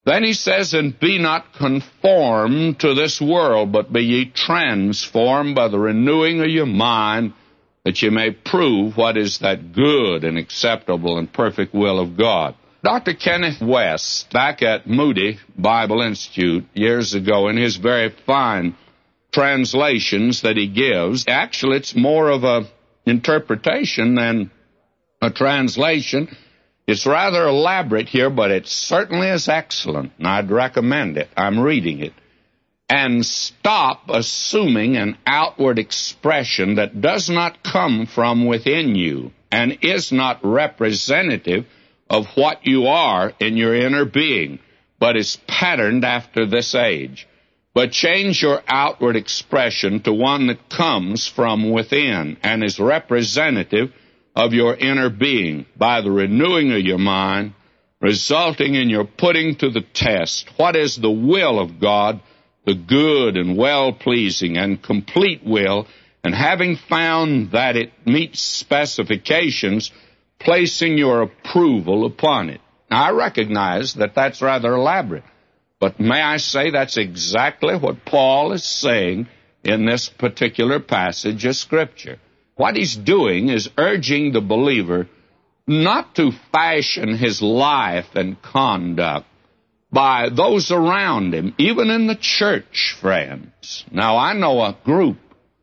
Then he says, and be not conformed to this world, but be ye transformed by the renewing of your mind, that ye may prove what is that good and acceptable and perfect will of God. Dr. Kenneth West, back at Moody Bible Institute years ago, in his very fine translations that he gives, actually it's more of an interpretation than a translation. It's rather elaborate here, but it certainly is excellent, and I'd recommend it. I'm reading it. And stop assuming an outward expression that does not come from within you and is not representative of what you are in your inner being, but is patterned after this age. But change your outward expression to one that comes from within and is representative of your inner being by the renewing of your mind, resulting in your putting to the test what is the will of God, the good and well-pleasing and complete will, and having found that it meets specifications, placing your approval upon it. Now, I recognize that that's rather elaborate, but may I say that's exactly what Paul is saying in this particular passage of Scripture. What he's doing is urging the believer not to fashion his life and conduct by those around him, even in the church, friends. Now, I know a group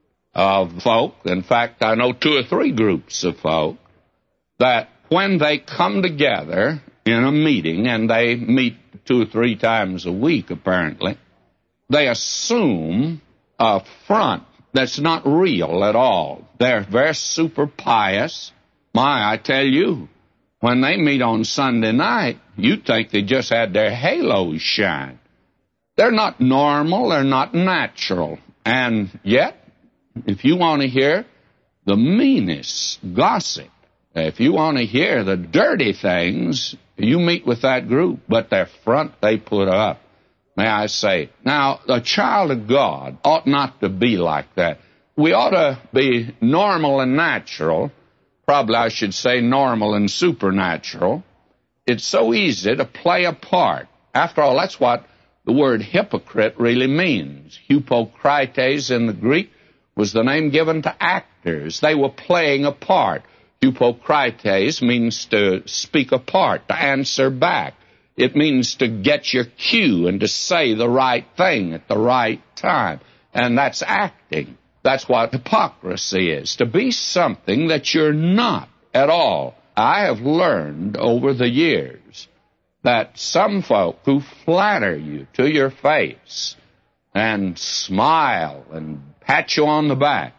of folk, in fact, I know 2 or 3 groups of folk, that when they come together in a meeting, and they meet 2 or 3 times a week, apparently, they assume a front that's not real at all. They're very super pious. I tell you, when they meet on Sunday night, you'd think they just had their halos shine. They're not normal, they're not natural. And yet, if you want to hear the meanest gossip, if you want to hear the dirty things, you meet with that group, but their front they put up. May I say. Now, a child of God ought not to be like that. We ought to be normal and natural. Probably I should say normal and supernatural. It's so easy to play a part. After all, that's what the word hypocrite really means. Hypocrites in the Greek was the name given to actors. They were playing a part. Hypocrites means to speak a part, to answer back. It means to get your cue and to say the right thing at the right time. And that's acting. That's what hypocrisy is, to be something that you're not at all. I have learned over the years that some folk who flatter you to your face and smile and pat you on the back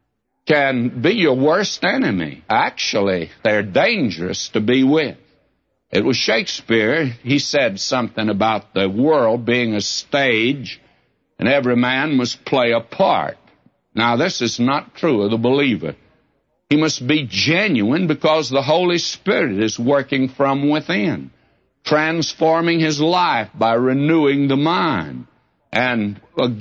can be your worst enemy. Actually, they're dangerous to be with. It was Shakespeare. He said something about the world being a stage and every man must play a part. Now, this is not true of the believer. He must be genuine because the Holy Spirit is working from within, transforming his life by renewing the mind. And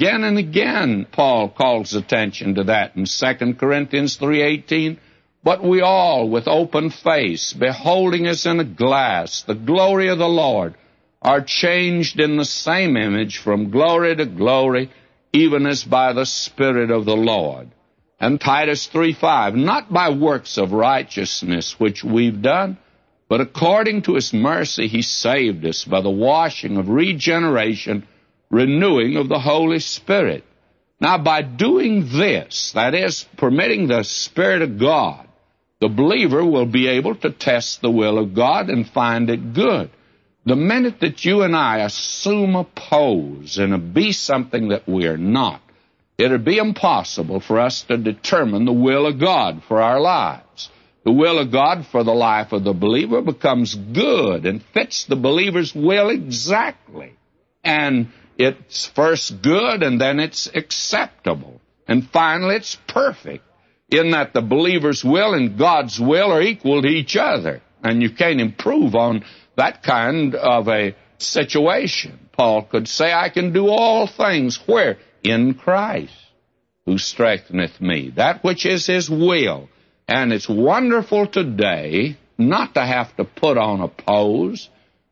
again, Paul calls attention to that in 2 Corinthians 3:18. But we all, with open face, beholding as in a glass the glory of the Lord, are changed in the same image from glory to glory, even as by the Spirit of the Lord. And Titus 3:5, not by works of righteousness which we've done, but according to his mercy he saved us by the washing of regeneration, renewing of the Holy Spirit. Now, by doing this, that is, permitting the Spirit of God, the believer will be able to test the will of God and find it good. The minute that you and I assume a pose and be something that we are not, it would be impossible for us to determine the will of God for our lives. The will of God for the life of the believer becomes good and fits the believer's will exactly. And it's first good, and then it's acceptable. And finally, it's perfect, in that the believer's will and God's will are equal to each other. And you can't improve on that kind of a situation. Paul could say, I can do all things, where? In Christ, who strengtheneth me. That which is his will. And it's wonderful today not to have to put on a pose,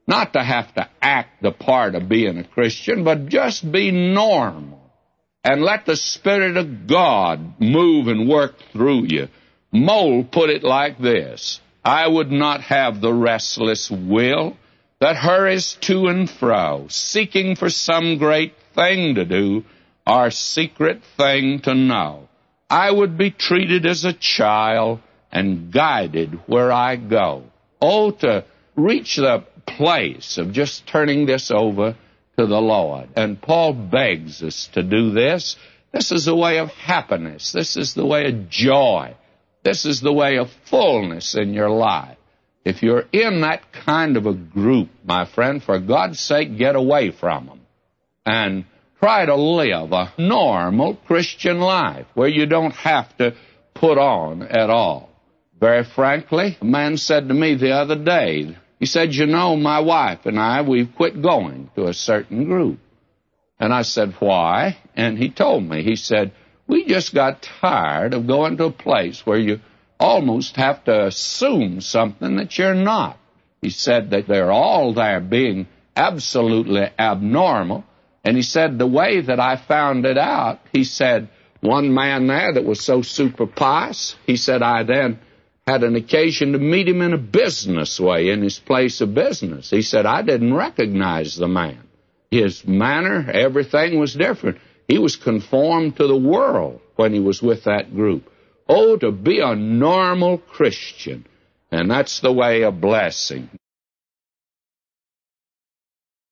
not to have to act the part of being a Christian, but just be normal and let the Spirit of God move and work through you. Moll put it like this: I would not have the restless will that hurries to and fro, seeking for some great thing to do or secret thing to know. I would be treated as a child and guided where I go. Oh, to reach the place of just turning this over to the Lord. And Paul begs us to do this. This is the way of happiness. This is the way of joy. This is the way of fullness in your life. If you're in that kind of a group, my friend, for God's sake, get away from them and try to live a normal Christian life where you don't have to put on at all. Very frankly, a man said to me the other day, he said, you know, my wife and I, we've quit going to a certain group. And I said, why? And he told me, he said, we just got tired of going to a place where you almost have to assume something that you're not. He said that they're all there being absolutely abnormal. And he said the way that I found it out, he said, one man there that was so super pious, he said, I then had an occasion to meet him in a business way, in his place of business. He said, I didn't recognize the man. His manner, everything was different. He was conformed to the world when he was with that group. Oh, to be a normal Christian. And that's the way of blessing.